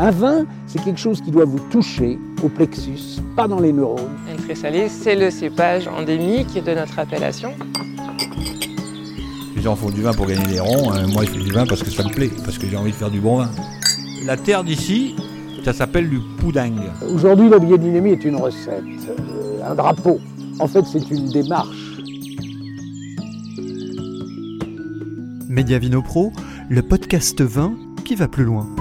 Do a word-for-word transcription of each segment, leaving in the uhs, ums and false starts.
Un vin, c'est quelque chose qui doit vous toucher au plexus, pas dans les neurones. Un très salé, c'est le cépage endémique de notre appellation. Les gens font du vin pour gagner des ronds, euh, moi je fais du vin parce que ça me plaît, parce que j'ai envie de faire du bon vin. La terre d'ici, ça s'appelle du pouding. Aujourd'hui, la biodynamie est une recette, euh, un drapeau. En fait, c'est une démarche. Média Vino Pro, le podcast vin qui va plus loin.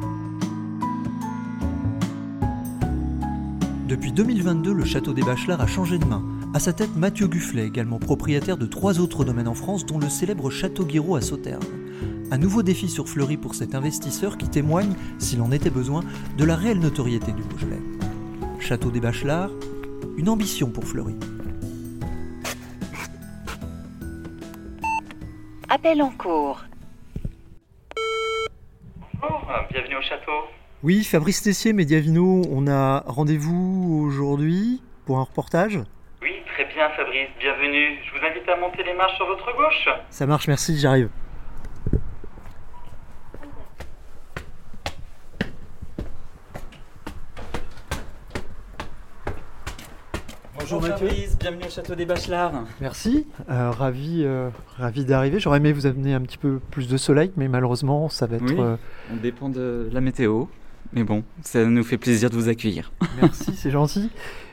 Depuis deux mille vingt-deux, le château des Bachelars a changé de main. À sa tête, Mathieu Gufflet, également propriétaire de trois autres domaines en France, dont le célèbre Château Guiraud à Sauternes. Un nouveau défi sur Fleury pour cet investisseur qui témoigne, s'il en était besoin, de la réelle notoriété du Beaujolais. Château des Bachelars, une ambition pour Fleury. Appel en cours. Bonjour, bienvenue au château. Oui, Fabrice Tessier, Média Vino, on a rendez-vous aujourd'hui pour un reportage. Oui, très bien Fabrice, bienvenue. Je vous invite à monter les marches sur votre gauche. Ça marche, merci, j'arrive. Bonjour Fabrice, bienvenue au château des Bachelars. Merci, euh, ravi, euh, ravi d'arriver. J'aurais aimé vous amener un petit peu plus de soleil, mais malheureusement, ça va être... Oui, euh... on dépend de la météo, mais bon, ça nous fait plaisir de vous accueillir. Merci, c'est gentil.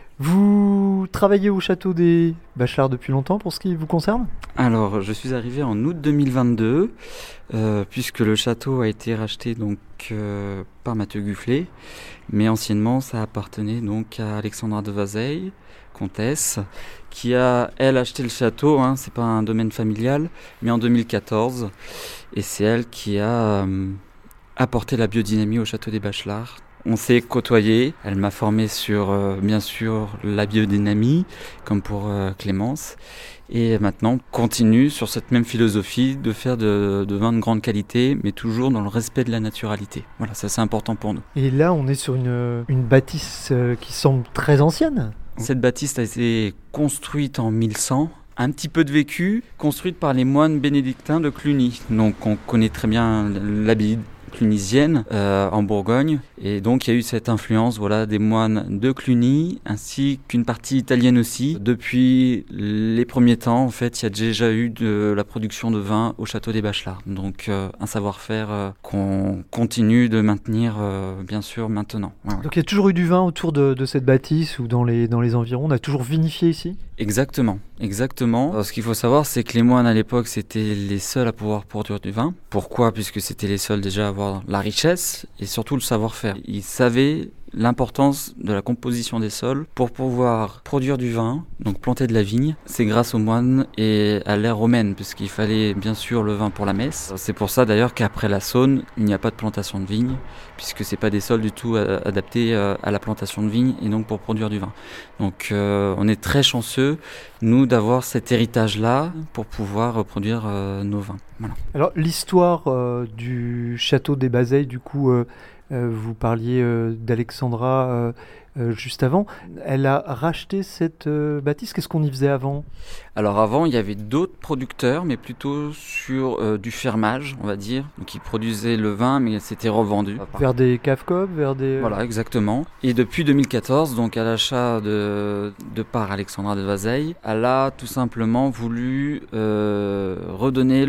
Vous travaillez au château des Bachelars depuis longtemps pour ce qui vous concerne ? Alors, je suis arrivé en août deux mille vingt-deux, euh, puisque le château a été racheté donc euh, par Mathieu Gufflet, mais anciennement, ça appartenait donc à Alexandra de Vazeille, comtesse, qui a, elle, acheté le château, hein, c'est pas un domaine familial, mais en deux mille quatorze, et c'est elle qui a euh, apporté la biodynamie au château des Bachelars. On s'est côtoyé, elle m'a formé sur, euh, bien sûr, la biodynamie, comme pour euh, Clémence, et maintenant continue sur cette même philosophie de faire de, de vins de grande qualité, mais toujours dans le respect de la naturalité. Voilà, ça c'est important pour nous. Et là, on est sur une, une bâtisse euh, qui semble très ancienne. Cette bâtisse a été construite en mille cent, un petit peu de vécu, construite par les moines bénédictins de Cluny. Donc on connaît très bien l'abbaye clunisienne euh, en Bourgogne, et donc il y a eu cette influence voilà, des moines de Cluny, ainsi qu'une partie italienne aussi. Depuis les premiers temps, en fait, il y a déjà eu de la production de vin au château des Bachelars. Donc euh, un savoir-faire euh, qu'on continue de maintenir, euh, bien sûr, maintenant. Ouais, ouais. Donc il y a toujours eu du vin autour de, de cette bâtisse ou dans les, dans les environs. On a toujours vinifié ici ? Exactement, exactement. Alors, ce qu'il faut savoir, c'est que les moines à l'époque, c'était les seuls à pouvoir produire du vin. Pourquoi ? Puisque c'était les seuls déjà à avoir la richesse et surtout le savoir-faire. Ils savaient l'importance de la composition des sols pour pouvoir produire du vin, donc planter de la vigne. C'est grâce aux moines et à l'ère romaine, puisqu'il fallait bien sûr le vin pour la messe. C'est pour ça d'ailleurs qu'après la Saône, il n'y a pas de plantation de vigne, puisque c'est pas des sols du tout adaptés à la plantation de vigne et donc pour produire du vin. Donc euh, on est très chanceux, nous, d'avoir cet héritage-là pour pouvoir produire euh, nos vins. Voilà. Alors l'histoire euh, du château des Bazeilles, du coup, euh, euh, vous parliez euh, d'Alexandra euh, euh, juste avant. Elle a racheté cette euh, bâtisse. Qu'est-ce qu'on y faisait avant ? Alors avant, il y avait d'autres producteurs, mais plutôt sur euh, du fermage, on va dire. Donc ils produisaient le vin, mais c'était revendu. Vers des caves-coop, vers des... Voilà, exactement. Et depuis deux mille quatorze, donc à l'achat de, de par Alexandra de Vazeille, elle a tout simplement voulu euh, redonner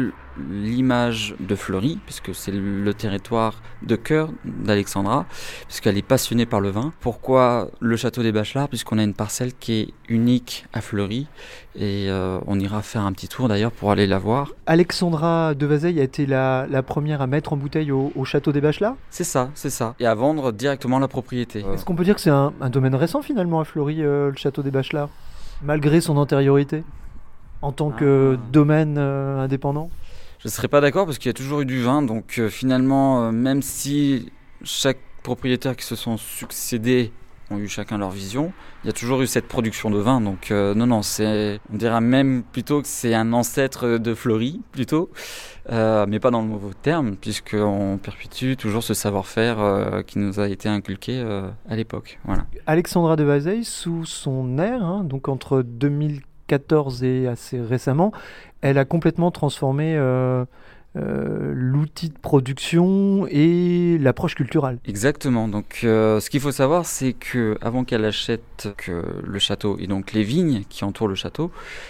l'image de Fleury, puisque c'est le territoire de cœur d'Alexandra, puisqu'elle est passionnée par le vin. Pourquoi le château des Bachelars ? Puisqu'on a une parcelle qui est unique à Fleury, et euh, on ira faire un petit tour d'ailleurs pour aller la voir. Alexandra de Vazeille a été la, la première à mettre en bouteille au, au château des Bachelars ? C'est ça, c'est ça. Et à vendre directement la propriété. Est-ce qu'on peut dire que c'est un, un domaine récent finalement à Fleury, euh, le château des Bachelars, malgré son antériorité, en tant ah. que domaine euh, indépendant ? Je ne serais pas d'accord parce qu'il y a toujours eu du vin, donc euh, finalement, euh, même si chaque propriétaire qui se sont succédés ont eu chacun leur vision, il y a toujours eu cette production de vin, donc euh, non, non, c'est, on dirait même plutôt que c'est un ancêtre de Fleury, plutôt, euh, mais pas dans le mauvais terme, puisqu'on perpétue toujours ce savoir-faire euh, qui nous a été inculqué euh, à l'époque. Voilà. Alexandra de Vazeille, sous son ère, hein, donc entre deux mille quatorze et assez récemment, elle a complètement transformé euh, euh, l'outil de production et l'approche culturelle. Exactement. Donc, euh, ce qu'il faut savoir, c'est que avant qu'elle achète que le château et donc les vignes qui entourent le château,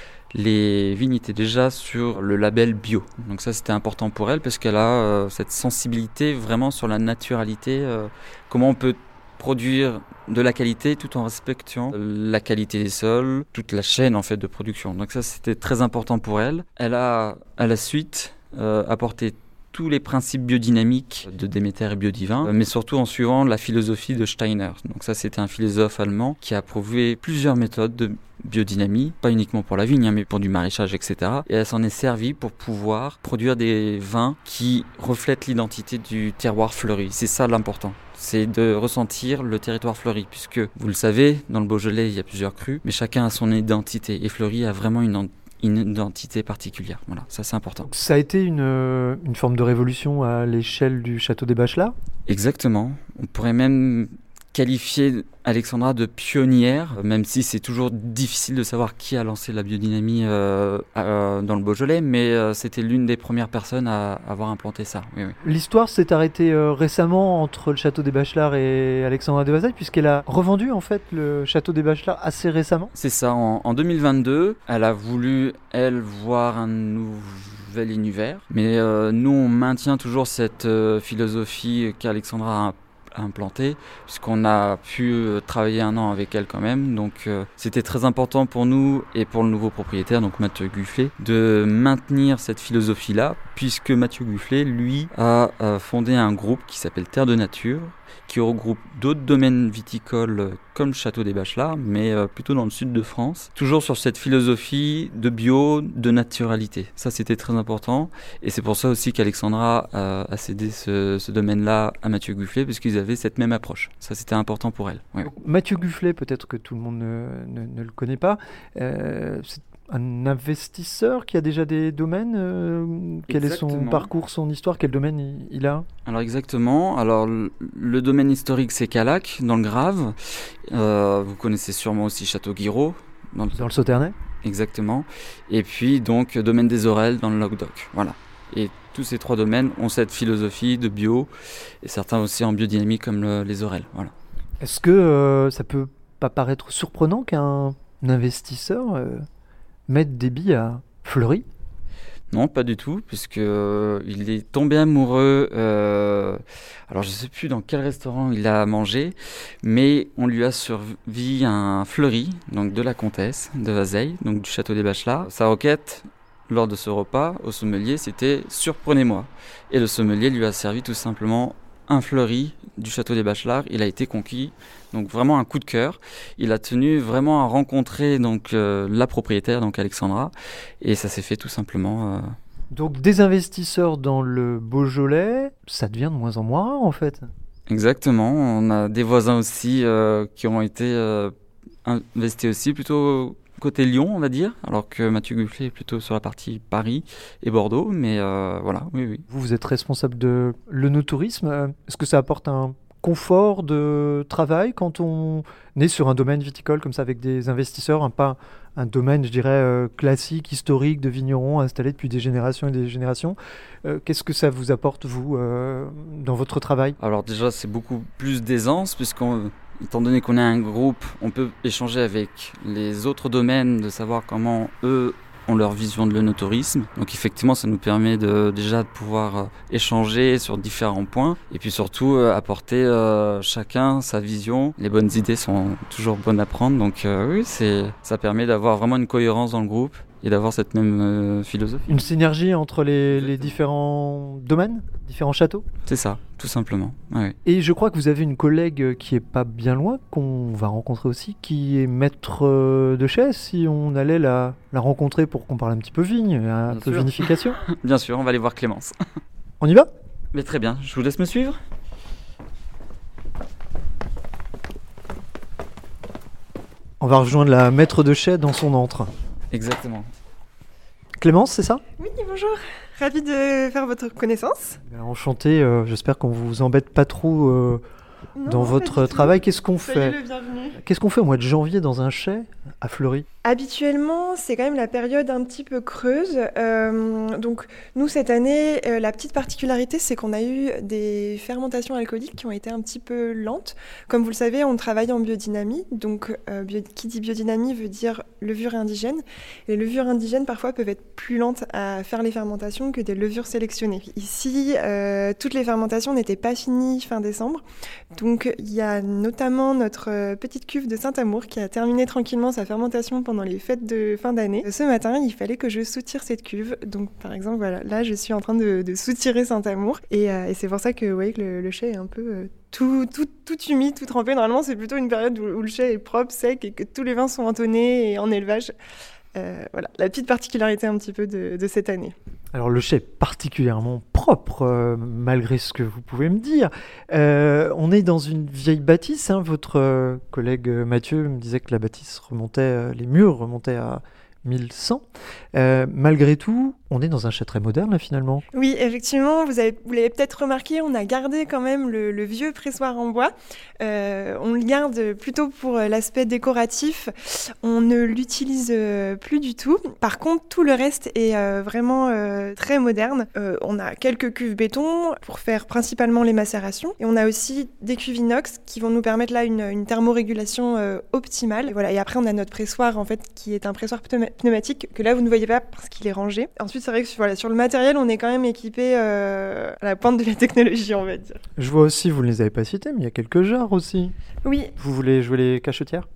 les vignes étaient déjà sur le label bio. Donc ça, c'était important pour elle parce qu'elle a euh, cette sensibilité vraiment sur la naturalité, euh, comment on peut produire de la qualité tout en respectant la qualité des sols, toute la chaîne en fait de production. Donc ça, c'était très important pour elle. Elle a à la suite euh, apporté tous les principes biodynamiques de Déméter et Biodivin, mais surtout en suivant la philosophie de Steiner. Donc ça, c'était un philosophe allemand qui a prouvé plusieurs méthodes de biodynamie, pas uniquement pour la vigne, hein, mais pour du maraîchage, et cetera. Et elle s'en est servie pour pouvoir produire des vins qui reflètent l'identité du terroir fleuri. C'est ça l'important. C'est de ressentir le territoire fleuri, puisque, vous le savez, dans le Beaujolais, il y a plusieurs crus, mais chacun a son identité. Et Fleury a vraiment une une identité particulière. Voilà, ça c'est important. Ça a été une, une forme de révolution à l'échelle du château des Bachelard ? Exactement. On pourrait même qualifier Alexandra de pionnière, même si c'est toujours difficile de savoir qui a lancé la biodynamie euh, euh, dans le Beaujolais, mais euh, c'était l'une des premières personnes à avoir implanté ça. Oui, oui. L'histoire s'est arrêtée euh, récemment entre le château des Bachelard et Alexandra de Vazeilles, puisqu'elle a revendu en fait le château des Bachelard assez récemment. C'est ça, en, en deux mille vingt-deux, elle a voulu, elle, voir un nouvel univers, mais euh, nous on maintient toujours cette euh, philosophie qu'Alexandra a implantée, puisqu'on a pu travailler un an avec elle quand même, donc euh, c'était très important pour nous et pour le nouveau propriétaire, donc Mathieu Gufflet, de maintenir cette philosophie-là, puisque Mathieu Gufflet, lui, a, a fondé un groupe qui s'appelle Terre de Nature, qui regroupe d'autres domaines viticoles comme le Château des Bachelard, mais euh, plutôt dans le sud de France. Toujours sur cette philosophie de bio, de naturalité. Ça, c'était très important. Et c'est pour ça aussi qu'Alexandra a, a cédé ce, ce domaine-là à Mathieu Gufflet, parce qu'ils avaient cette même approche. Ça, c'était important pour elle. Ouais. Mathieu Gufflet, peut-être que tout le monde ne, ne, ne le connaît pas, euh, c'est un investisseur qui a déjà des domaines. euh, Quel exactement. Est son parcours, son histoire? Quel domaine il, il a? Alors exactement. Alors le, le domaine historique, c'est Callac, dans le Grave. Euh, vous connaissez sûrement aussi Château-Guiraud. Dans le, dans le Sauternais. Exactement. Et puis donc domaine des Aurelles dans le Languedoc. Voilà. Et tous ces trois domaines ont cette philosophie de bio, et certains aussi en biodynamie comme le, les Aurelles. Voilà. Est-ce que euh, ça peut pas paraître surprenant qu'un investisseur euh, mette des billes à Fleury? Non, pas du tout, puisque euh, il est tombé amoureux. Euh, alors, je ne sais plus dans quel restaurant il a mangé, mais on lui a servi un Fleury, donc de la comtesse de Vazeilles, donc du château des Bachelard. Sa requête lors de ce repas au sommelier, c'était « surprenez-moi ». Et le sommelier lui a servi tout simplement un Fleury du château des Bachelard. Il a été conquis, donc vraiment un coup de cœur. Il a tenu vraiment à rencontrer donc euh, la propriétaire, donc Alexandra, et ça s'est fait tout simplement. Euh... Donc des investisseurs dans le Beaujolais, ça devient de moins en moins rare en fait. Exactement. On a des voisins aussi euh, qui ont été euh, investis aussi plutôt côté Lyon, on va dire, alors que Mathieu Gufflet est plutôt sur la partie Paris et Bordeaux, mais euh, voilà, oui, oui. Vous, vous êtes responsable de l'œnotourisme. Est-ce que ça apporte un confort de travail quand on est sur un domaine viticole comme ça avec des investisseurs, un, pas un domaine, je dirais, euh, classique, historique, de vignerons installés depuis des générations et des générations. Euh, qu'est-ce que ça vous apporte, vous, euh, dans votre travail? Alors déjà, c'est beaucoup plus d'aisance, puisqu'on... Étant donné qu'on est un groupe, on peut échanger avec les autres domaines, de savoir comment eux ont leur vision de l'œnotourisme. Donc effectivement, ça nous permet de, déjà de pouvoir euh, échanger sur différents points et puis surtout euh, apporter euh, chacun sa vision. Les bonnes idées sont toujours bonnes à prendre, donc euh, oui, c'est, ça permet d'avoir vraiment une cohérence dans le groupe et d'avoir cette même euh, philosophie. Une synergie entre les, les différents domaines, différents châteaux? C'est ça, tout simplement. Ouais. Et je crois que vous avez une collègue qui est pas bien loin, qu'on va rencontrer aussi, qui est maître de chais, si on allait la, la rencontrer pour qu'on parle un petit peu vigne, un bien peu sûr. Vinification. Bien sûr, on va aller voir Clémence. On y va? Mais très bien, je vous laisse me suivre. On va rejoindre la maître de chais dans son antre. Exactement. Clémence, c'est ça? Oui, bonjour. Ravie de faire votre connaissance. Enchanté, euh, j'espère qu'on vous embête pas trop euh, Non, dans pas votre du tout. travail. Qu'est-ce qu'on Soyez fait le bienvenu. Qu'est-ce qu'on fait au mois de janvier dans un chai à Fleury? Habituellement, c'est quand même la période un petit peu creuse. Euh, donc, nous, cette année, euh, la petite particularité, c'est qu'on a eu des fermentations alcooliques qui ont été un petit peu lentes. Comme vous le savez, on travaille en biodynamie. Donc, euh, bio- qui dit biodynamie veut dire levure indigène. Les levures indigènes, parfois, peuvent être plus lentes à faire les fermentations que des levures sélectionnées. Ici, euh, toutes les fermentations n'étaient pas finies fin décembre. Donc, il y a notamment notre euh, petite cuve de Saint-Amour qui a terminé tranquillement sa fermentation pendant les fêtes de fin d'année. Ce matin, il fallait que je soutire cette cuve. Donc, par exemple, voilà, là, je suis en train de, de soutirer Saint-Amour. Et, euh, et c'est pour ça que, ouais, que le, le chai est un peu euh, tout, tout, tout humide, tout trempé. Normalement, c'est plutôt une période où, où le chai est propre, sec et que tous les vins sont entonnés et en élevage. Euh, voilà, la petite particularité un petit peu de, de cette année. Alors le chai est particulièrement propre, euh, malgré ce que vous pouvez me dire. Euh, on est dans une vieille bâtisse. Hein. Votre euh, collègue euh, Mathieu me disait que la bâtisse remontait, euh, les murs remontaient à mille cent. Euh, malgré tout, on est dans un chai très moderne là, finalement. Oui, effectivement, vous, avez, vous l'avez peut-être remarqué, on a gardé quand même le, le vieux pressoir en bois. Euh, on le garde plutôt pour l'aspect décoratif. On ne l'utilise euh, plus du tout. Par contre, tout le reste est euh, vraiment euh, très moderne. Euh, on a quelques cuves béton pour faire principalement les macérations. Et on a aussi des cuves inox qui vont nous permettre là une, une thermorégulation euh, optimale. Et, voilà. Et après, on a notre pressoir en fait, qui est un pressoir pneuma- pneumatique que là, vous ne voyez pas parce qu'il est rangé. Ensuite, c'est vrai que voilà, sur le matériel, on est quand même équipé euh, à la pointe de la technologie, on va dire. Je vois aussi, vous ne les avez pas cités, mais il y a quelques jarres aussi. Oui. Vous voulez jouer les cachetières?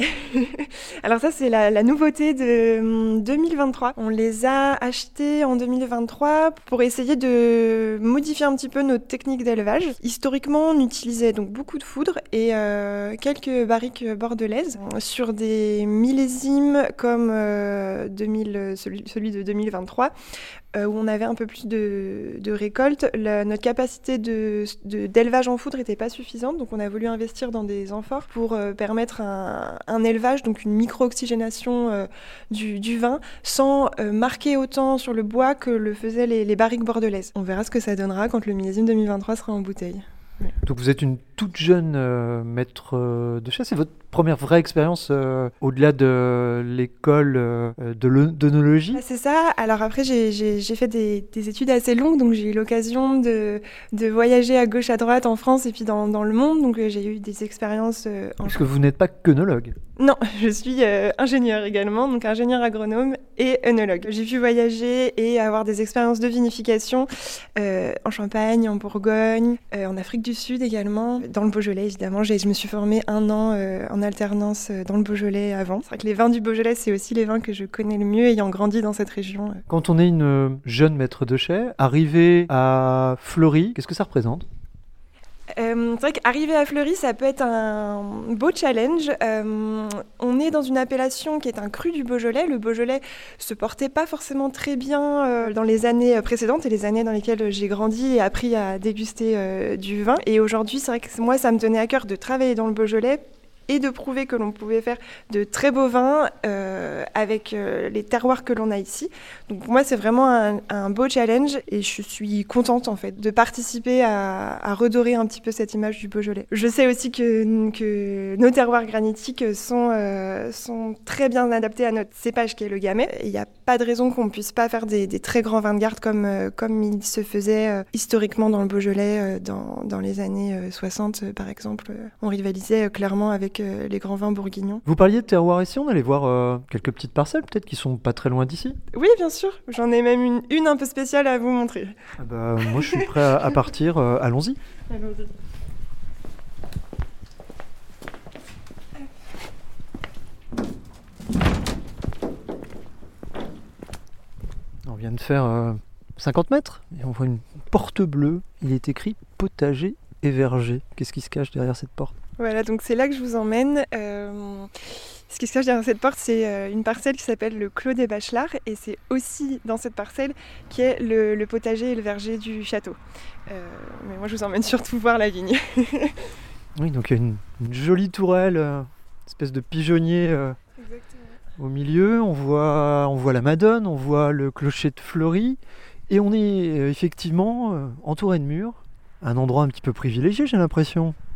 Alors ça, c'est la, la nouveauté de hum, deux mille vingt-trois. On les a achetés en deux mille vingt-trois pour essayer de modifier un petit peu notre technique d'élevage. Historiquement, on utilisait donc beaucoup de foudre et euh, quelques barriques bordelaises sur des millésimes comme euh, deux mille, celui, celui de deux mille vingt-trois. Euh, où on avait un peu plus de, de récolte. La, notre capacité de, de, d'élevage en foudre n'était pas suffisante, donc on a voulu investir dans des amphores pour euh, permettre un, un élevage, donc une micro-oxygénation euh, du, du vin, sans euh, marquer autant sur le bois que le faisaient les, les barriques bordelaises. On verra ce que ça donnera quand le millésime deux mille vingt-trois sera en bouteille. Donc vous êtes une toute jeune euh, maître euh, de chai. C'est votre première vraie expérience euh, au-delà de l'école euh, de l'œnologie? Ah, c'est ça. Alors après, j'ai, j'ai, j'ai fait des, des études assez longues, donc j'ai eu l'occasion de, de voyager à gauche, à droite en France et puis dans, dans le monde. Donc euh, j'ai eu des expériences euh, en... Parce que vous n'êtes pas qu'œnologue. Non, je suis euh, ingénieure également, donc ingénieure agronome et œnologue. J'ai pu voyager et avoir des expériences de vinification euh, en Champagne, en Bourgogne, euh, en Afrique du Sud également, dans le Beaujolais évidemment. J'ai, je me suis formée un an euh, en alternance dans le Beaujolais avant. C'est vrai que les vins du Beaujolais, c'est aussi les vins que je connais le mieux ayant grandi dans cette région. Quand on est une jeune maître de chai, arriver à Fleury, qu'est-ce que ça représente ? Euh, c'est vrai qu'arriver à Fleury, ça peut être un beau challenge. Euh, on est dans une appellation qui est un cru du Beaujolais. Le Beaujolais se portait pas forcément très bien euh, dans les années précédentes et les années dans lesquelles j'ai grandi et appris à déguster euh, du vin. Et aujourd'hui, c'est vrai que moi, ça me tenait à cœur de travailler dans le Beaujolais et de prouver que l'on pouvait faire de très beaux vins euh, avec euh, les terroirs que l'on a ici. Donc pour moi, c'est vraiment un, un beau challenge et je suis contente en fait de participer à, à redorer un petit peu cette image du Beaujolais. Je sais aussi que, que nos terroirs granitiques sont, euh, sont très bien adaptés à notre cépage qui est le Gamay. Il n'y a pas de raison qu'on ne puisse pas faire des, des très grands vins de garde comme, euh, comme il se faisait euh, historiquement dans le Beaujolais euh, dans, dans les années euh, soixante euh, par exemple. Euh, on rivalisait euh, clairement avec euh, les grands vins bourguignons. Vous parliez de terroir ici, on allait voir euh, quelques petites parcelles peut-être qui sont pas très loin d'ici. Oui, bien sûr. J'en ai même une, une un peu spéciale à vous montrer. Ah bah, moi je suis prêt à, à partir, euh, allons-y. Allons-y. On vient de faire euh, cinquante mètres et on voit une porte bleue. Il est écrit potager et verger. Qu'est-ce qui se cache derrière cette porte ? Voilà, donc c'est là que je vous emmène. Euh, ce qui se cache derrière cette porte, c'est euh, une parcelle qui s'appelle le Clos des Bachelards et c'est aussi dans cette parcelle qui est le, le potager et le verger du château. Euh, mais moi, je vous emmène surtout voir la vigne. Oui, donc il y a une, une jolie tourelle, euh, espèce de pigeonnier euh, au milieu. On voit, on voit la Madone, on voit le clocher de Fleury et on est euh, effectivement euh, entouré de murs. Un endroit un petit peu privilégié, j'ai l'impression.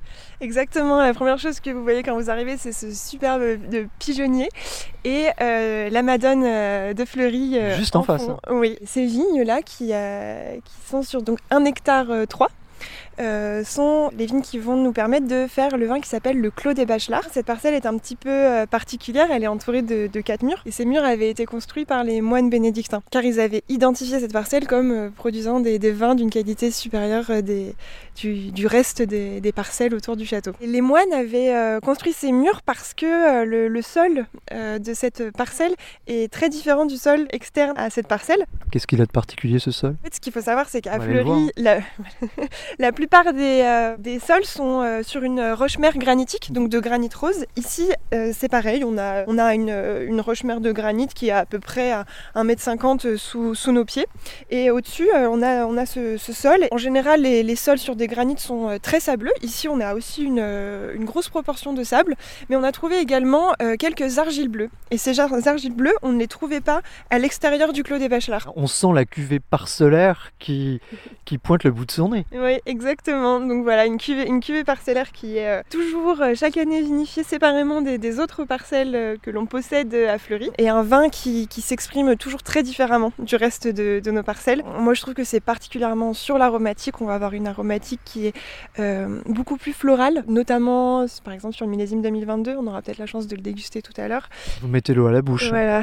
Exactement, la première chose que vous voyez quand vous arrivez, c'est ce superbe de pigeonnier et euh, la Madone euh, de Fleury. Euh, Juste en, en face. Hein. Oui, ces vignes-là qui, euh, qui sont sur donc un hectare euh, trois. Euh, sont les vignes qui vont nous permettre de faire le vin qui s'appelle le Clos des Bachelards. Cette parcelle est un petit peu euh, particulière, elle est entourée de, de quatre murs et ces murs avaient été construits par les moines bénédictins car ils avaient identifié cette parcelle comme euh, produisant des, des vins d'une qualité supérieure euh, des, du, du reste des, des parcelles autour du château. Et les moines avaient euh, construit ces murs parce que euh, le, le sol euh, de cette parcelle est très différent du sol externe à cette parcelle. Qu'est-ce qu'il a de particulier ce sol ? En fait, ce qu'il faut savoir, c'est qu'à On va aller le Fleury, la, la plupart La plupart des, euh, des sols sont euh, sur une roche-mère granitique, donc de granit rose. Ici, euh, c'est pareil, on a, on a une, une roche-mère de granit qui est à peu près à un mètre cinquante sous, sous nos pieds. Et au-dessus, euh, on a, on a ce, ce sol. En général, les, les sols sur des granites sont euh, très sableux. Ici, on a aussi une, euh, une grosse proportion de sable, mais on a trouvé également euh, quelques argiles bleues. Et ces argiles bleues, on ne les trouvait pas à l'extérieur du Clos des Bachelards. On sent la cuvée parcellaire qui, qui pointe le bout de son nez. Oui, exactement. Donc voilà, une cuvée, une cuvée parcellaire qui est euh, toujours euh, chaque année vinifiée séparément des, des autres parcelles euh, que l'on possède à Fleury. Et un vin qui, qui s'exprime toujours très différemment du reste de, de nos parcelles. Moi, je trouve que c'est particulièrement sur l'aromatique. On va avoir une aromatique qui est euh, beaucoup plus florale, notamment par exemple sur le millésime deux mille vingt-deux. On aura peut-être la chance de le déguster tout à l'heure. Vous mettez l'eau à la bouche. Voilà.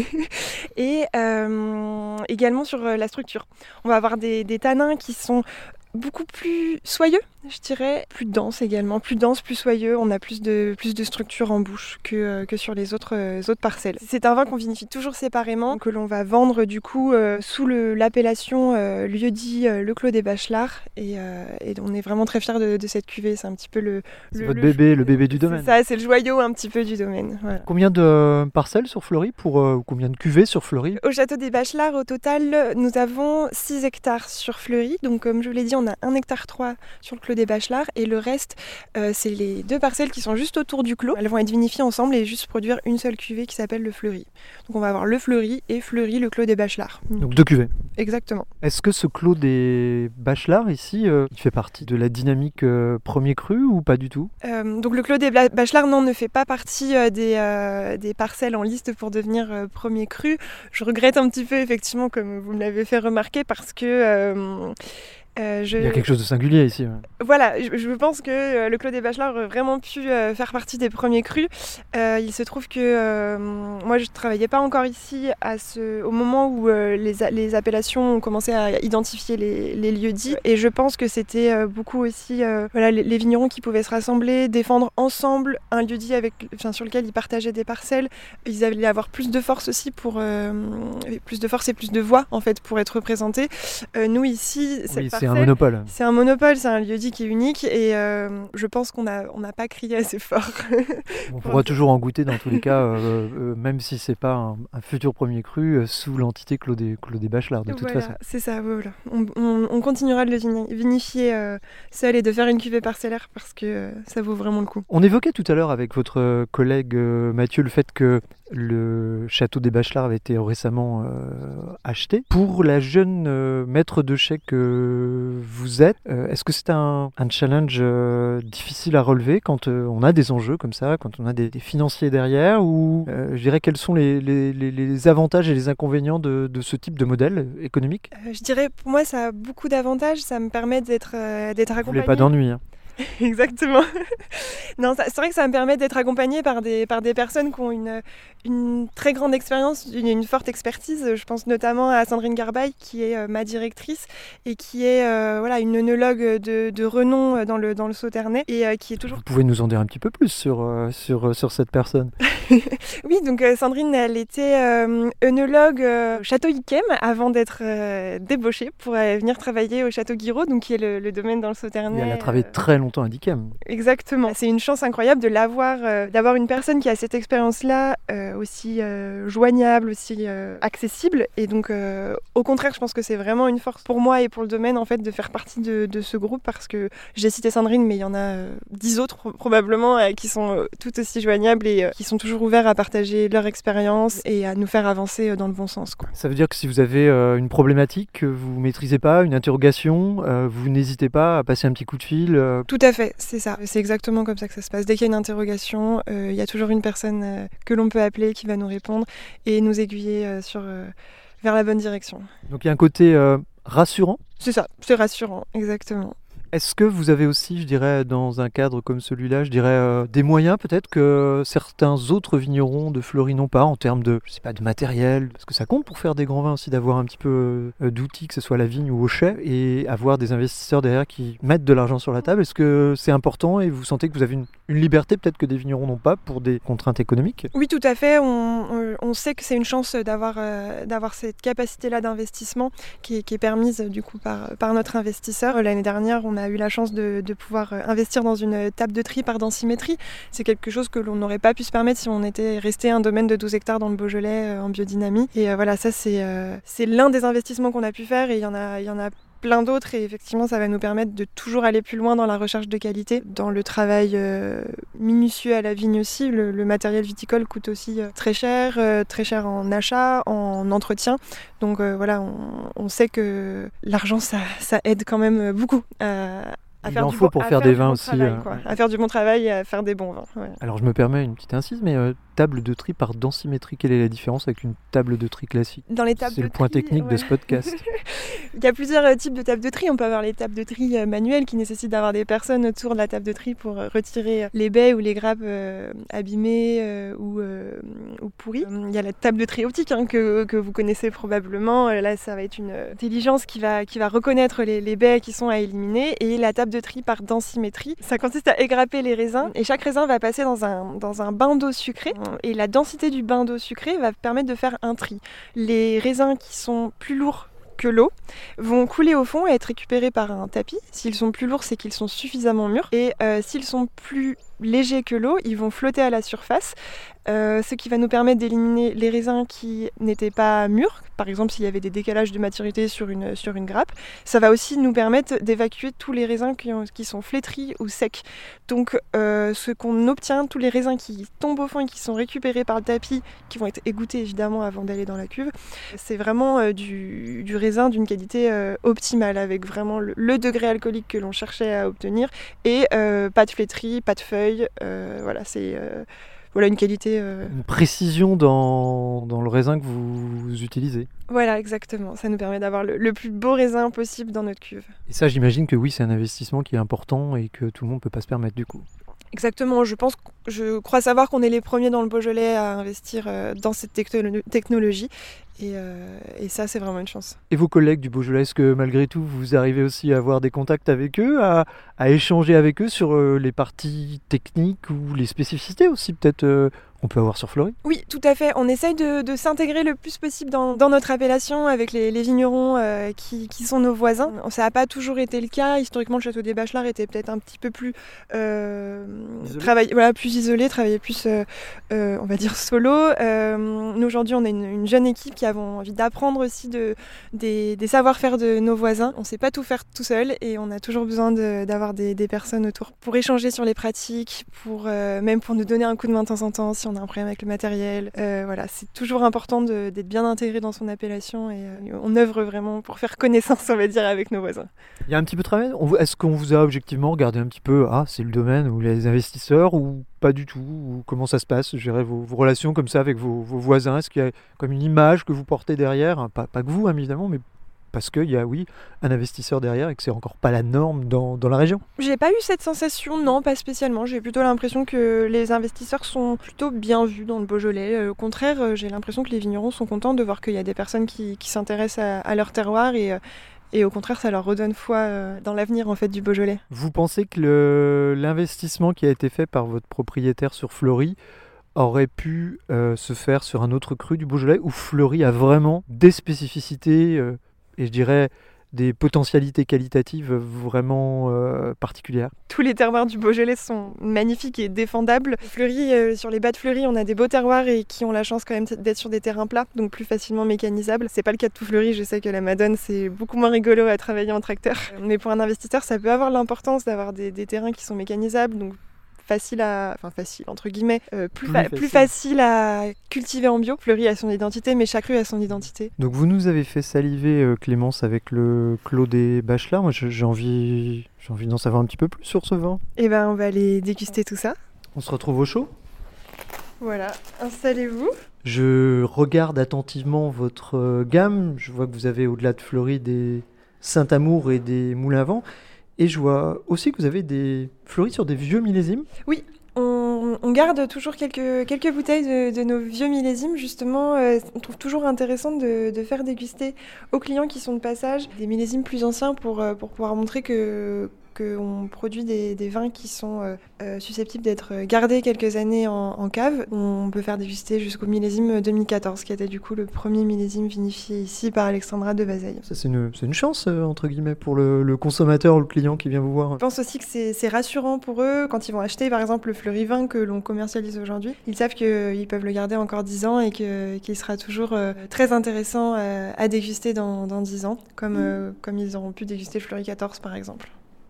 Et euh, également sur la structure. On va avoir des, des tanins qui sont beaucoup plus soyeux, je dirais, plus dense également, plus dense, plus soyeux. On a plus de, plus de structure en bouche que, euh, que sur les autres, euh, autres parcelles. C'est un vin qu'on vinifie toujours séparément, que l'on va vendre du coup euh, sous le, l'appellation euh, lieu-dit euh, le Clos des Bachelards. Et, euh, et on est vraiment très fiers de, de cette cuvée. C'est un petit peu le... C'est le, votre le, bébé, le bébé du domaine. C'est ça, c'est le joyau un petit peu du domaine. Voilà. Combien de parcelles sur Fleury pour, euh, ou combien de cuvées sur Fleury ? Au château des Bachelards, au total, nous avons six hectares sur Fleury. Donc comme je vous l'ai dit, on a un hectare trois sur le Clos des Bachelards et le reste, euh, c'est les deux parcelles qui sont juste autour du clos. Elles vont être vinifiées ensemble et juste produire une seule cuvée qui s'appelle le Fleury. Donc on va avoir le Fleury et Fleury, le Clos des Bachelards. Donc deux cuvées. Exactement. Est-ce que ce Clos des Bachelards ici, euh, il fait partie de la dynamique euh, premier cru ou pas du tout ? euh, Donc le Clos des Bachelards, non, ne fait pas partie euh, des, euh, des parcelles en liste pour devenir euh, premier cru. Je regrette un petit peu effectivement, comme vous me l'avez fait remarquer, parce que... Euh, Euh, je... Il y a quelque chose de singulier ici. Ouais. Voilà, je, je pense que euh, le Clos des Bachelards aurait vraiment pu euh, faire partie des premiers crus. Euh, il se trouve que euh, moi je ne travaillais pas encore ici à ce, au moment où euh, les, les appellations ont commencé à identifier les, les lieux-dits. Et je pense que c'était euh, beaucoup aussi euh, voilà, les, les vignerons qui pouvaient se rassembler, défendre ensemble un lieu-dit avec, enfin, sur lequel ils partageaient des parcelles. Ils allaient avoir plus de force aussi pour euh, plus de force et plus de voix en fait pour être représentés. Euh, nous ici, cette oui, parcelle, c'est un monopole. C'est un monopole, c'est un lieu-dit qui est unique et euh, je pense qu'on n'a on n'a pas crié assez fort. On pourra toujours en goûter dans tous les cas, euh, euh, même si c'est pas un, un futur premier cru, euh, sous l'entité Clos des, Clos des Bachelards de toute voilà, façon. C'est ça, voilà. On, on, on continuera de le vinifier euh, seul et de faire une cuvée parcellaire parce que euh, ça vaut vraiment le coup. On évoquait tout à l'heure avec votre collègue euh, Mathieu le fait que le château des Bachelards avait été récemment euh, acheté. Pour la jeune euh, maître de chai que vous êtes, euh, est-ce que c'est un, un challenge euh, difficile à relever quand euh, on a des enjeux comme ça, quand on a des, des financiers derrière, ou euh, je dirais quels sont les, les, les, les avantages et les inconvénients de, de ce type de modèle économique ? euh, Je dirais, pour moi, ça a beaucoup d'avantages. Ça me permet d'être, euh, d'être accompagnée. Vous voulez pas d'ennui, hein. Exactement. Non, ça, c'est vrai que ça me permet d'être accompagnée par des, par des personnes qui ont une, une très grande expérience, une, une forte expertise. Je pense notamment à Sandrine Garbaille, qui est euh, ma directrice et qui est euh, voilà, une œnologue de, de renom dans le, dans le Sauternais et euh, qui est toujours... Vous pouvez nous en dire un petit peu plus sur, euh, sur, sur cette personne ? Oui, donc euh, Sandrine, elle était euh, œnologue euh, au château Yquem avant d'être euh, débauchée pour euh, venir travailler au château Guiraud, donc qui est le, le domaine dans le Sauternais. Et elle a travaillé euh... très longtemps à Yquem. Exactement. C'est une chance incroyable de l'avoir, euh, d'avoir une personne qui a cette expérience-là euh, aussi euh, joignable, aussi euh, accessible. Et donc, euh, au contraire, je pense que c'est vraiment une force pour moi et pour le domaine en fait de faire partie de, de ce groupe parce que j'ai cité Sandrine, mais il y en a euh, dix autres probablement euh, qui sont euh, tout aussi joignables et euh, qui sont toujours ouverts à partager leur expérience et à nous faire avancer euh, dans le bon sens, quoi. Ça veut dire que si vous avez euh, une problématique que vous ne maîtrisez pas, une interrogation, euh, vous n'hésitez pas à passer un petit coup de fil euh, Tout à fait, c'est ça. C'est exactement comme ça que ça se passe. Dès qu'il y a une interrogation, euh, il y a toujours une personne euh, que l'on peut appeler qui va nous répondre et nous aiguiller euh, sur, euh, vers la bonne direction. Donc il y a un côté euh, rassurant. C'est ça, c'est rassurant, exactement. Est-ce que vous avez aussi, je dirais, dans un cadre comme celui-là, je dirais, euh, des moyens peut-être que certains autres vignerons de Fleury n'ont pas en termes de, je sais pas, de matériel, parce que ça compte pour faire des grands vins aussi d'avoir un petit peu euh, d'outils, que ce soit la vigne ou au chai, et avoir des investisseurs derrière qui mettent de l'argent sur la table. Est-ce que c'est important et vous sentez que vous avez une, une liberté peut-être que des vignerons n'ont pas pour des contraintes économiques ? Oui, tout à fait. On, on, on sait que c'est une chance d'avoir, euh, d'avoir cette capacité-là d'investissement qui est, qui est permise du coup par, par notre investisseur. L'année dernière, on a eu la chance de, de pouvoir investir dans une table de tri par densimétrie. C'est quelque chose que l'on n'aurait pas pu se permettre si on était resté un domaine de douze hectares dans le Beaujolais en biodynamie. Et euh, voilà, ça c'est, euh, c'est l'un des investissements qu'on a pu faire et il y en a, il y en a plein d'autres et effectivement ça va nous permettre de toujours aller plus loin dans la recherche de qualité, dans le travail euh, minutieux à la vigne aussi. Le, le matériel viticole coûte aussi euh, très cher, euh, très cher en achat, en entretien. Donc euh, voilà, on, on sait que l'argent ça, ça aide quand même beaucoup à, à Il faire en du faut bon, pour à faire faire des du vins bon aussi. travail, euh, quoi. ouais. À faire du bon travail et à faire des bons vins. Ouais. Alors je me permets une petite incise, mais euh, table de tri par densimétrie, quelle est la différence avec une table de tri classique ? Dans les tables C'est de le point tri, technique ouais. de ce podcast. Il y a plusieurs euh, types de tables de tri. On peut avoir les tables de tri euh, manuelles qui nécessitent d'avoir des personnes autour de la table de tri pour euh, retirer les baies ou les grappes euh, abîmées euh, ou, euh, ou pourries. Euh, Il y a la table de tri optique hein, que, que vous connaissez probablement. Euh, là, ça va être une euh, intelligence qui va, qui va reconnaître les, les baies qui sont à éliminer. Et la table de tri par densimétrie, ça consiste à égrapper les raisins et chaque raisin va passer dans un, dans un bain d'eau sucrée. Et la densité du bain d'eau sucrée va permettre de faire un tri. Les raisins qui sont plus lourds que l'eau vont couler au fond et être récupérés par un tapis. S'ils sont plus lourds, c'est qu'ils sont suffisamment mûrs. Et euh, s'ils sont plus légers que l'eau, ils vont flotter à la surface, euh, ce qui va nous permettre d'éliminer les raisins qui n'étaient pas mûrs. Par exemple, s'il y avait des décalages de maturité sur une, sur une grappe. Ça va aussi nous permettre d'évacuer tous les raisins qui, ont, qui sont flétris ou secs. Donc, euh, ce qu'on obtient, tous les raisins qui tombent au fond et qui sont récupérés par le tapis, qui vont être égouttés évidemment avant d'aller dans la cuve, c'est vraiment euh, du, du raisin d'une qualité euh, optimale, avec vraiment le, le degré alcoolique que l'on cherchait à obtenir, et euh, pas de flétris, pas de feuilles. Euh, voilà, c'est euh, voilà une qualité. Euh... Une précision dans, dans le raisin que vous utilisez. Voilà, exactement. Ça nous permet d'avoir le, le plus beau raisin possible dans notre cuve. Et ça, j'imagine que oui, c'est un investissement qui est important et que tout le monde ne peut pas se permettre du coup. Exactement, je pense, je crois savoir qu'on est les premiers dans le Beaujolais à investir euh, dans cette techno- technologie et, euh, et ça c'est vraiment une chance. Et vos collègues du Beaujolais, est-ce que malgré tout vous arrivez aussi à avoir des contacts avec eux, à, à échanger avec eux sur euh, les parties techniques ou les spécificités aussi peut-être euh, on peut avoir sur Fleury ? Oui, tout à fait. On essaye de, de s'intégrer le plus possible dans, dans notre appellation avec les, les vignerons euh, qui, qui sont nos voisins. Ça n'a pas toujours été le cas. Historiquement, le château des Bachelards était peut-être un petit peu plus, euh, travail, voilà, plus isolé, travaillait plus, euh, euh, on va dire, solo. Euh, nous, aujourd'hui, on est une, une jeune équipe qui avons envie d'apprendre aussi de, des, des savoir-faire de nos voisins. On ne sait pas tout faire tout seul et on a toujours besoin de, d'avoir des, des personnes autour pour échanger sur les pratiques, pour, euh, même pour nous donner un coup de main de temps en temps si on a un problème avec le matériel. Euh, voilà, c'est toujours important de, d'être bien intégré dans son appellation et euh, on œuvre vraiment pour faire connaissance, on va dire, avec nos voisins. Il y a un petit peu de travail. On, est-ce qu'on vous a objectivement regardé un petit peu, ah, c'est le domaine où il y a des investisseurs ou pas du tout, ou comment ça se passe, je dirais, vos, vos relations comme ça avec vos, vos voisins, est-ce qu'il y a comme une image que vous portez derrière, pas, pas que vous, hein, évidemment, mais parce qu'il y a, oui, un investisseur derrière et que c'est encore pas la norme dans, dans la région. J'ai pas eu cette sensation, non, pas spécialement. J'ai plutôt l'impression que les investisseurs sont plutôt bien vus dans le Beaujolais. Au contraire, j'ai l'impression que les vignerons sont contents de voir qu'il y a des personnes qui, qui s'intéressent à, à leur terroir et, et au contraire, ça leur redonne foi dans l'avenir en fait, du Beaujolais. Vous pensez que le, l'investissement qui a été fait par votre propriétaire sur Fleury aurait pu euh, se faire sur un autre cru du Beaujolais où Fleury a vraiment des spécificités euh, et je dirais des potentialités qualitatives vraiment euh, particulières. Tous les terroirs du Beaujolais sont magnifiques et défendables. Fleury, euh, sur les bas de Fleury, on a des beaux terroirs et qui ont la chance quand même d'être sur des terrains plats, donc plus facilement mécanisables. C'est pas le cas de tout Fleury, je sais que la Madone, c'est beaucoup moins rigolo à travailler en tracteur. Mais pour un investisseur, ça peut avoir l'importance d'avoir des, des terrains qui sont mécanisables, donc facile à, enfin facile entre guillemets, euh, plus, Plus fa- facile. plus facile à cultiver en bio. Fleury a son identité, mais chaque rue a son identité. Donc vous nous avez fait saliver, euh, Clémence, avec le Clos des Bachelars. Moi, j'ai j'ai envie, j'ai envie d'en savoir un petit peu plus sur ce vin. Et ben, on va aller déguster tout ça. On se retrouve au chaud. Voilà, installez-vous. Je regarde attentivement votre euh, gamme. Je vois que vous avez, au-delà de Fleury, des Saint-Amour et des Moulins à Vent. Et je vois aussi que vous avez des Fleury sur des vieux millésimes. Oui, on, on garde toujours quelques, quelques bouteilles de, de nos vieux millésimes. Justement, euh, on trouve toujours intéressant de, de faire déguster aux clients qui sont de passage des millésimes plus anciens pour, euh, pour pouvoir montrer que qu'on produit des, des vins qui sont euh, euh, susceptibles d'être gardés quelques années en, en cave. On peut faire déguster jusqu'au millésime deux mille quatorze, qui était du coup le premier millésime vinifié ici par Alexandra de Vazeille. Ça, c'est une, c'est une chance, euh, entre guillemets, pour le, le consommateur ou le client qui vient vous voir. Je pense aussi que c'est, c'est rassurant pour eux quand ils vont acheter par exemple le Fleury vin que l'on commercialise aujourd'hui. Ils savent qu'ils peuvent le garder encore dix ans et que, qu'il sera toujours euh, très intéressant à, à déguster dans, dans dix ans, comme, euh, comme ils auront pu déguster le Fleury quatorze par exemple.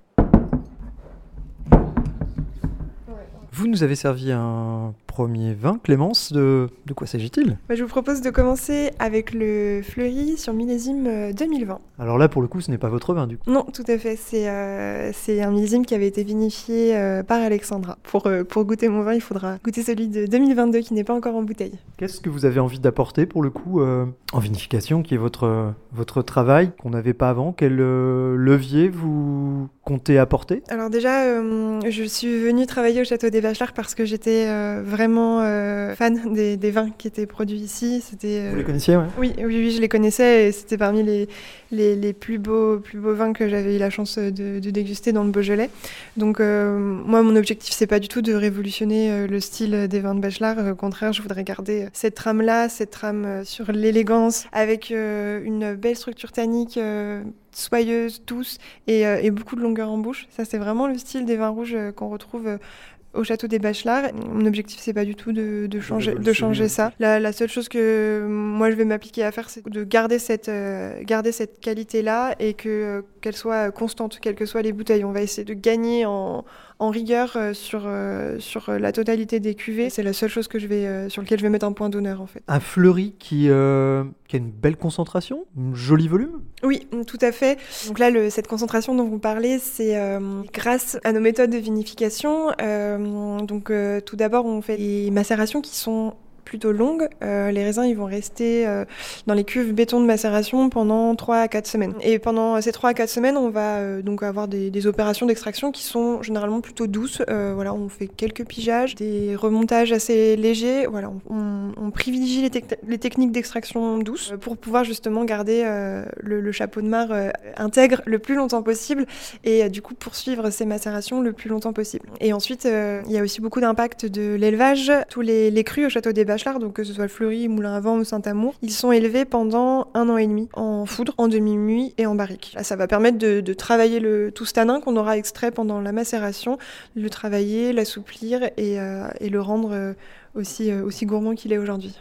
Vous nous avez servi un premier vin, Clémence. De, de quoi s'agit-il ? Bah, je vous propose de commencer avec le Fleury sur millésime euh, deux mille vingt. Alors là, pour le coup, ce n'est pas votre vin, du coup. Non, tout à fait. C'est, euh, c'est un millésime qui avait été vinifié euh, par Alexandra. Pour, euh, pour goûter mon vin, il faudra goûter celui de deux mille vingt-deux qui n'est pas encore en bouteille. Qu'est-ce que vous avez envie d'apporter, pour le coup, euh, en vinification, qui est votre, euh, votre travail qu'on n'avait pas avant ? Quel euh, levier vous comptez apporter ? Alors déjà, euh, je suis venue travailler au Château des Bachelars parce que j'étais euh, vraiment euh, fan des, des vins qui étaient produits ici. C'était, euh... Vous les connaissiez, ouais ? Oui, oui, oui, je les connaissais et c'était parmi les, les, les plus beaux, plus beaux vins que j'avais eu la chance de, de déguster dans le Beaujolais. Donc euh, moi, mon objectif, c'est pas du tout de révolutionner euh, le style des vins de Bachelard. Au contraire, je voudrais garder cette trame-là, cette trame euh, sur l'élégance, avec euh, une belle structure tannique euh, soyeuse, douce et, euh, et beaucoup de longueur en bouche. Ça, c'est vraiment le style des vins rouges euh, qu'on retrouve euh, au Château des Bachelars. Mon objectif, c'est pas du tout de, de, changer, de changer ça. La, la seule chose que moi, je vais m'appliquer à faire, c'est de garder cette, euh, garder cette qualité-là et que, euh, qu'elle soit constante, quelles que soient les bouteilles. On va essayer de gagner en, en rigueur euh, sur, euh, sur la totalité des cuvées. C'est la seule chose que je vais, euh, sur laquelle je vais mettre un point d'honneur, en fait. Un Fleury qui, euh, qui a une belle concentration, un joli volume ? Oui, tout à fait. Donc là, le, cette concentration dont vous parlez, c'est euh, grâce à nos méthodes de vinification. Euh, donc euh, tout d'abord, on fait des macérations qui sont plutôt longues. Euh, les raisins, ils vont rester euh, dans les cuves béton de macération pendant trois à quatre semaines. Et pendant ces trois à quatre semaines, on va euh, donc avoir des, des opérations d'extraction qui sont généralement plutôt douces. Euh, voilà, on fait quelques pigeages, des remontages assez légers. Voilà, on, on, on privilégie les, te- les techniques d'extraction douces pour pouvoir justement garder euh, le, le chapeau de mare euh, intègre le plus longtemps possible et euh, du coup poursuivre ces macérations le plus longtemps possible. Et ensuite, euh, il y a aussi beaucoup d'impact de l'élevage. Tous les, les crus au Château des Bachelars, donc que ce soit le Fleury, Moulins à Vent ou Saint-Amour, ils sont élevés pendant un an et demi en foudre, en demi-muit et en barrique. Là, ça va permettre de, de travailler le, tout ce tanin qu'on aura extrait pendant la macération, le travailler, l'assouplir et, euh, et le rendre euh, aussi, euh, aussi gourmand qu'il est aujourd'hui.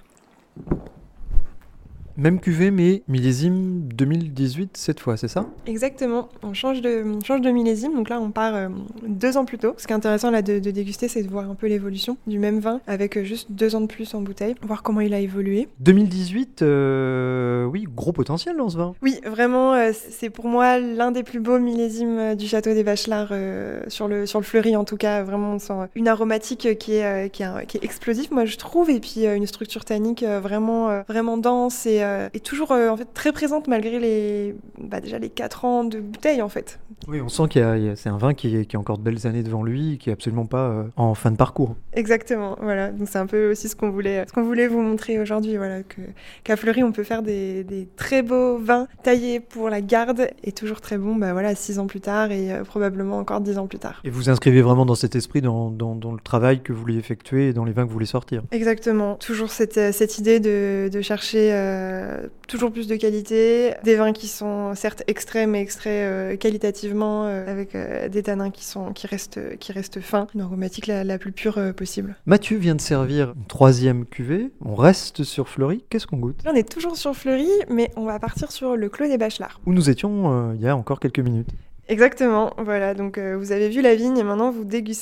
Même cuvée, mais millésime deux mille dix-huit cette fois, c'est ça ? Exactement, on change de, on change de millésime, donc là on part euh, deux ans plus tôt. Ce qui est intéressant là de, de déguster, c'est de voir un peu l'évolution du même vin avec euh, juste deux ans de plus en bouteille, voir comment il a évolué. deux mille dix-huit, euh, oui, gros potentiel dans ce vin. Oui, vraiment, euh, c'est pour moi l'un des plus beaux millésimes euh, du Château des Bachelars, euh, sur, le, sur le Fleury en tout cas. Vraiment, on sent une aromatique qui est, euh, qui est, qui est explosive, moi je trouve, et puis euh, une structure tannique euh, vraiment, euh, vraiment dense et, euh, et toujours euh, en fait, très présente malgré les, bah, déjà les quatre ans de bouteille en fait. Oui, on sent qu'il y a, il y a, c'est un vin qui, est, qui a encore de belles années devant lui, qui est absolument pas euh, en fin de parcours. Exactement, voilà. Donc c'est un peu aussi ce qu'on voulait, ce qu'on voulait vous montrer aujourd'hui, voilà, que, qu'à Fleury on peut faire des, des très beaux vins taillés pour la garde et toujours très bons, bah voilà, six ans plus tard et euh, probablement encore dix ans plus tard. Et vous inscrivez vraiment dans cet esprit, dans, dans, dans le travail que vous voulez effectuer et dans les vins que vous voulez sortir. Exactement, toujours cette, cette idée de, de chercher euh, toujours plus de qualité, des vins qui sont certes extraits mais extraits euh, qualitativement euh, avec euh, des tanins qui, sont, qui, restent, qui restent fins, une aromatique la, la plus pure euh, possible. Mathieu vient de servir une troisième cuvée, on reste sur Fleury, qu'est-ce qu'on goûte ? Là, on est toujours sur Fleury, mais on va partir sur le Clos des Bachelars. Où nous étions euh, il y a encore quelques minutes. Exactement, voilà, donc euh, vous avez vu la vigne et maintenant vous dégustez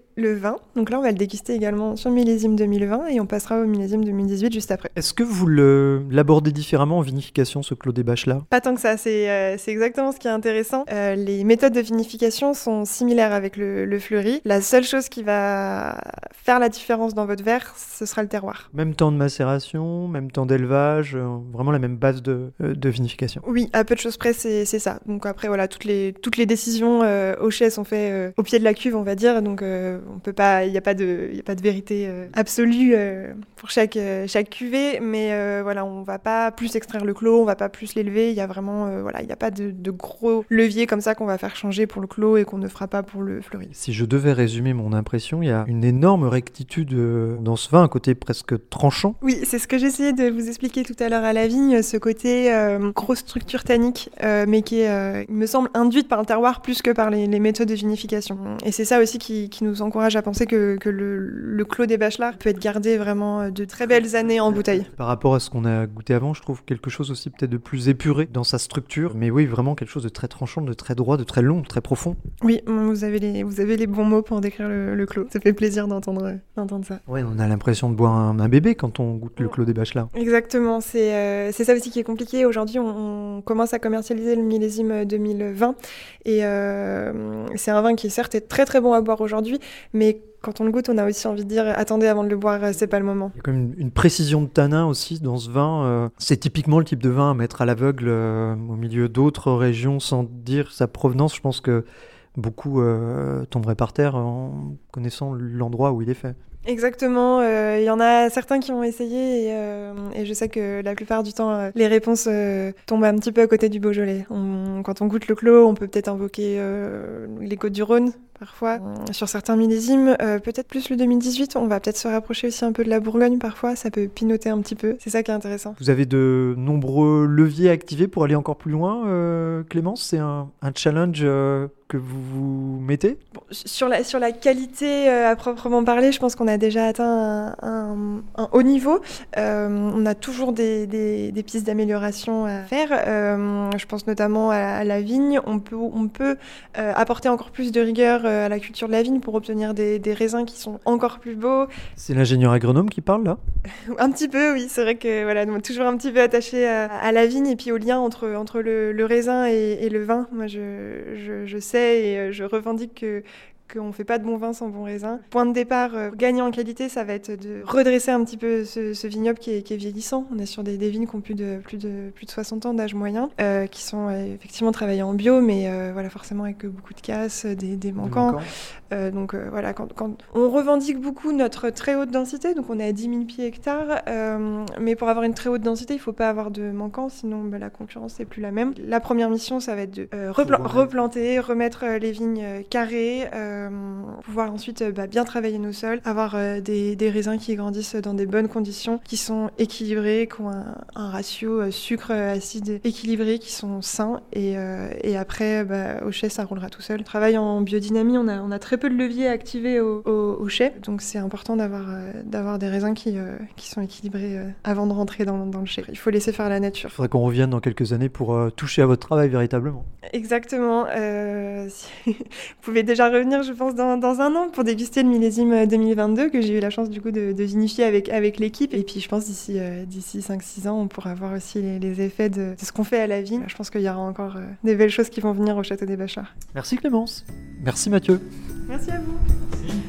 le vin. Donc là, on va le déguster également sur le millésime deux mille vingt et on passera au millésime deux mille dix-huit juste après. Est-ce que vous le, l'abordez différemment en vinification, ce Clos des Bachelars ? Pas tant que ça, c'est, euh, c'est exactement ce qui est intéressant. Euh, les méthodes de vinification sont similaires avec le, le fleuri. La seule chose qui va faire la différence dans votre verre, ce sera le terroir. Même temps de macération, même temps d'élevage, euh, vraiment la même base de, euh, de vinification. Oui, à peu de choses près, c'est, c'est ça. Donc après, voilà, toutes les, toutes les décisions euh, au chai sont faites euh, au pied de la cuve, on va dire. Donc euh, on peut pas, il n'y a pas de, il y a pas de vérité euh, absolue euh, pour chaque euh, chaque cuvée, mais euh, voilà, on va pas plus extraire le clos, on va pas plus l'élever. Il y a vraiment, euh, voilà, il n'y a pas de, de gros leviers comme ça qu'on va faire changer pour le clos et qu'on ne fera pas pour le fleuri. Si je devais résumer mon impression, il y a une énorme rectitude euh, dans ce vin, un côté presque tranchant. Oui, c'est ce que j'essayais de vous expliquer tout à l'heure à la vigne, ce côté euh, grosse structure tannique, euh, mais qui est, euh, il me semble, induite par le terroir plus que par les, les méthodes de vinification. Et c'est ça aussi qui, qui nous encourage à penser que, que le, le Clos des Bachelars peut être gardé vraiment de très belles années en bouteille. Par rapport à ce qu'on a goûté avant, je trouve quelque chose aussi peut-être de plus épuré dans sa structure, mais oui, vraiment quelque chose de très tranchant, de très droit, de très long, de très profond. Oui, vous avez les, vous avez les bons mots pour décrire le, le Clos. Ça fait plaisir d'entendre, d'entendre ça. Ouais, on a l'impression de boire un, un bébé quand on goûte le Clos des Bachelars. Exactement, c'est, euh, c'est ça aussi qui est compliqué. Aujourd'hui, on, on commence à commercialiser le millésime deux mille vingt et euh, c'est un vin qui certes est très très bon à boire aujourd'hui, mais quand on le goûte, on a aussi envie de dire « attendez, avant de le boire, c'est pas le moment ». Il y a quand même une, une précision de tanin aussi dans ce vin. Euh, c'est typiquement le type de vin à mettre à l'aveugle euh, au milieu d'autres régions sans dire sa provenance. Je pense que beaucoup euh, tomberaient par terre en connaissant l'endroit où il est fait. Exactement, il euh, y en a certains qui ont essayé et, euh, et je sais que la plupart du temps, euh, les réponses euh, tombent un petit peu à côté du Beaujolais. On, quand on goûte le Clos, on peut peut-être invoquer euh, les Côtes du Rhône, parfois. Euh, sur certains millésimes, euh, peut-être plus le deux mille dix-huit, on va peut-être se rapprocher aussi un peu de la Bourgogne parfois, ça peut pinoter un petit peu, c'est ça qui est intéressant. Vous avez de nombreux leviers activés pour aller encore plus loin, euh, Clémence, c'est un, un challenge euh, que vous vous mettez ? Bon, sur, la, sur la qualité euh, à proprement parler, je pense qu'on a déjà atteint un, un, un haut niveau. Euh, on a toujours des, des, des pistes d'amélioration à faire. Euh, je pense notamment à, à la vigne. On peut, on peut euh, apporter encore plus de rigueur euh, à la culture de la vigne pour obtenir des, des raisins qui sont encore plus beaux. C'est l'ingénieur agronome qui parle là ? Un petit peu, oui. C'est vrai que voilà, on est toujours un petit peu attaché à, à la vigne et puis au lien entre, entre le, le raisin et, et le vin. Moi, je, je, je sais et je revendique que qu'on ne fait pas de bon vin sans bon raisin. Point de départ, euh, gagner en qualité, ça va être de redresser un petit peu ce, ce vignoble qui est, qui est vieillissant. On est sur des, des vignes qui ont plus de, plus de, plus de soixante ans d'âge moyen, euh, qui sont euh, effectivement travaillées en bio, mais euh, voilà, forcément avec beaucoup de casse, des, des manquants. Euh, donc euh, voilà, quand, quand on revendique beaucoup notre très haute densité, donc on est à dix mille pieds hectares, euh, mais pour avoir une très haute densité, il ne faut pas avoir de manquants, sinon bah, la concurrence n'est plus la même. La première mission, ça va être de euh, repla- replanter, remettre euh, les vignes euh, carrées, euh, pouvoir ensuite euh, bah, bien travailler nos sols, avoir euh, des, des raisins qui grandissent dans des bonnes conditions, qui sont équilibrés, qui ont un, un ratio euh, sucre-acide équilibré, qui sont sains, et, euh, et après, bah, au chai, ça roulera tout seul. On travaille en biodynamie, on a, on a très peu de leviers activés au, au, au chai, donc c'est important d'avoir, euh, d'avoir des raisins qui, euh, qui sont équilibrés euh, avant de rentrer dans, dans le chai. Il faut laisser faire la nature. Il faudrait qu'on revienne dans quelques années pour euh, toucher à votre travail véritablement. Exactement. Euh, si... Vous pouvez déjà revenir, je pense, dans, dans un an pour déguster le millésime deux mille vingt-deux que j'ai eu la chance du coup de, de vinifier avec, avec l'équipe. Et puis je pense d'ici, euh, d'ici cinq six ans, on pourra voir aussi les, les effets de, de ce qu'on fait à la vigne. Je pense qu'il y aura encore euh, des belles choses qui vont venir au Château des Bachelars. Merci Clémence. Merci Mathieu. Merci à vous. Merci.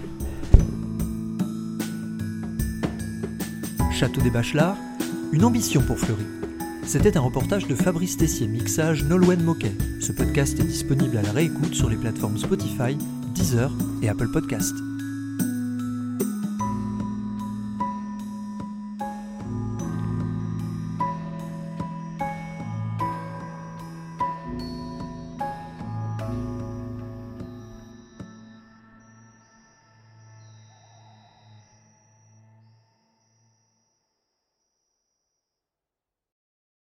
Château des Bachelars, une ambition pour Fleury. C'était un reportage de Fabrice Tessier, mixage Nolwenn Moquet. Ce podcast est disponible à la réécoute sur les plateformes Spotify, Deezer et Apple Podcasts.